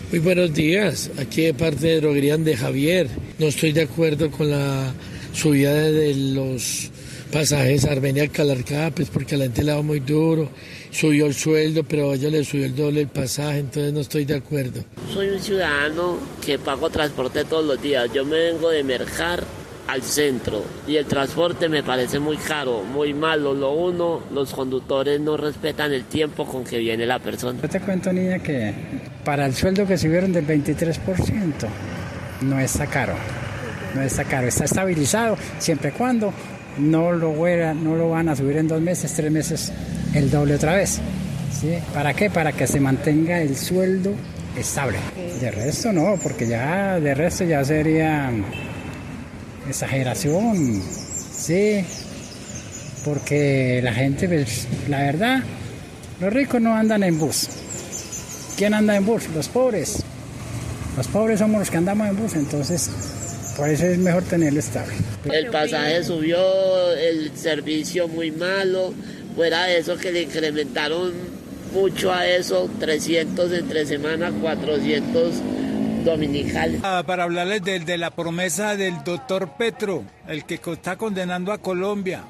Muy buenos días, aquí de parte de Droguería de Javier. No estoy de acuerdo con la subida de los pasajes a Armenia-Calarcá, pues porque a la gente le va muy duro, subió el sueldo, pero a ellos le subió el doble el pasaje, entonces no estoy de acuerdo. Soy un ciudadano que pago transporte todos los días, yo me vengo de Mercar al centro y el transporte me parece muy caro, muy malo. Lo uno, los conductores no respetan el tiempo con que viene la persona. Yo te cuento, niña, que para el sueldo que subieron del 23% no está caro, está estabilizado siempre y cuando no lo van a subir en 2 meses, 3 meses el doble otra vez. ¿Sí? ¿Para qué? Para que se mantenga el sueldo estable. De resto no, porque de resto ya sería exageración, sí, porque la gente, pues, la verdad, los ricos no andan en bus. ¿Quién anda en bus? Los pobres. Los pobres somos los que andamos en bus, entonces por eso es mejor tenerlo estable. El pasaje subió, el servicio muy malo, fuera de eso que le incrementaron mucho a eso, 300 entre semana, 400 dominicales. Para hablarles de la promesa del doctor Petro, el que está condenando a Colombia,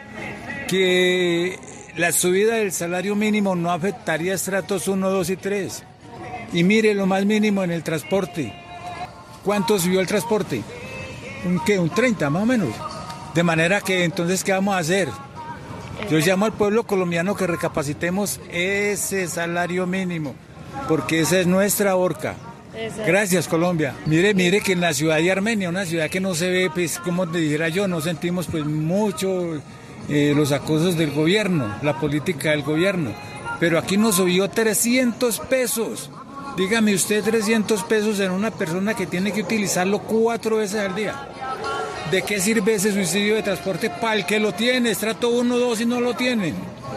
que la subida del salario mínimo no afectaría estratos 1, 2 y 3. Y mire lo más mínimo en el transporte. ¿Cuánto subió el transporte? Un 30 más o menos. De manera que entonces, ¿qué vamos a hacer? Yo llamo al pueblo colombiano que recapacitemos ese salario mínimo, porque esa es nuestra horca. Gracias, Colombia. Mire que en la ciudad de Armenia, una ciudad que no se ve, pues, como te dijera yo, no sentimos pues mucho los acosos del gobierno, la política del gobierno. Pero aquí nos subió 300 pesos. Dígame usted, 300 pesos en una persona que tiene que utilizarlo 4 veces al día. ¿De qué sirve ese subsidio de transporte para el que lo tiene? Estrato 1, 2 y no lo tienen.